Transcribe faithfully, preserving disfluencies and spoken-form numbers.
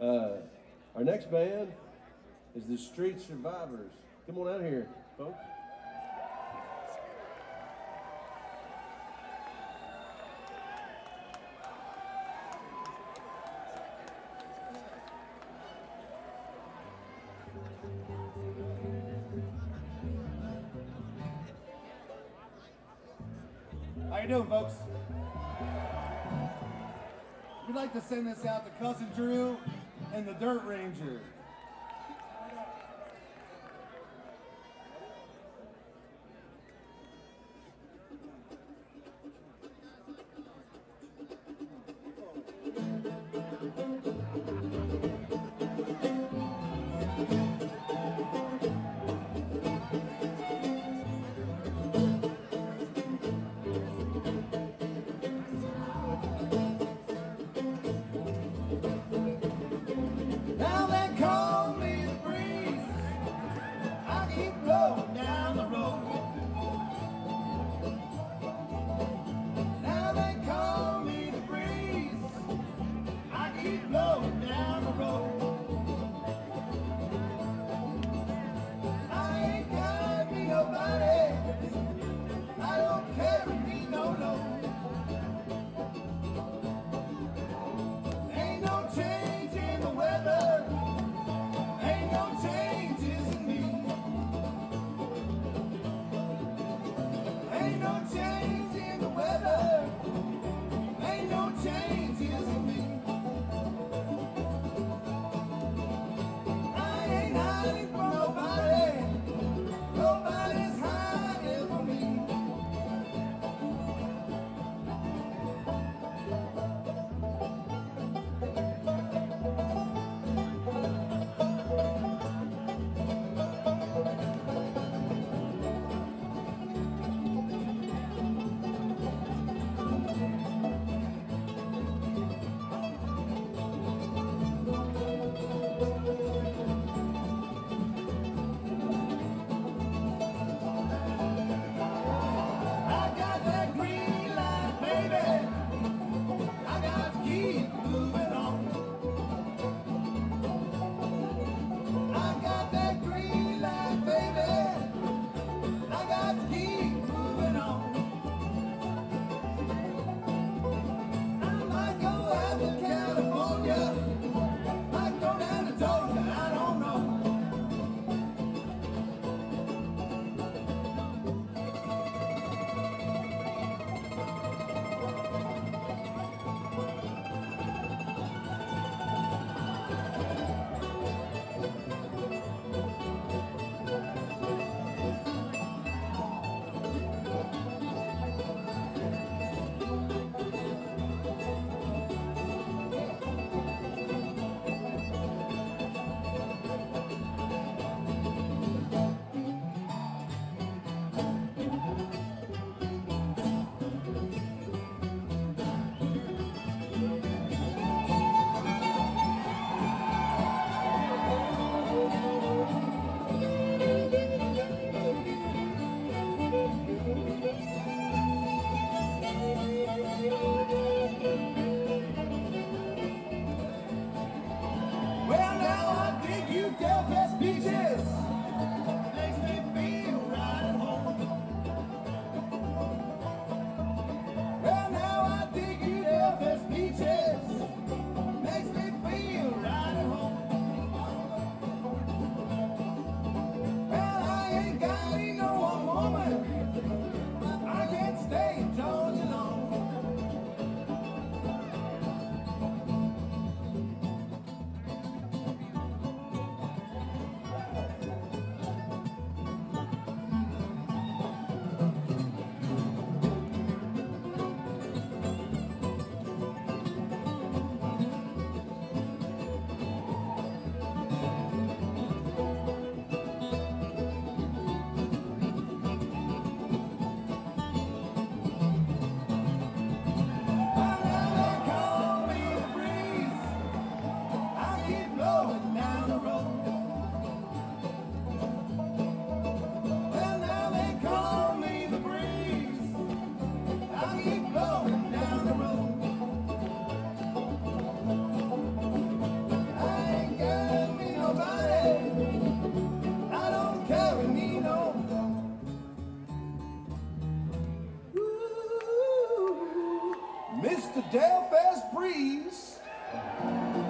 Uh, our next band is the Street Survivors. Come on out here, folks. How you doing, folks? We'd like to send this out to Cousin Drew and the Dirt Ranger. Now they call me the breeze. I keep blowing down the road. Now they call me the breeze. I keep blowing down the road. I ain't got me nobody. I don't carry me no load. Ain't no change in the weather. Ain't no changes in me. Ain't no change in the weather. Ain't no changes in me. I ain't hiding from nobody. Nobody's hiding from me. I got that green light, baby. I got to keep moving on. I got that green light, baby. I got to keep moving on. I might go out to California. Might go down to Georgia, I don't know. Well, now I dig you Delphest beaches. Makes me feel right at home. Well, now I dig you Delphest beaches. Makes me feel right at home. Well, I ain't got no one woman. I can't stay in Georgia long. Mister Delfest Breeze.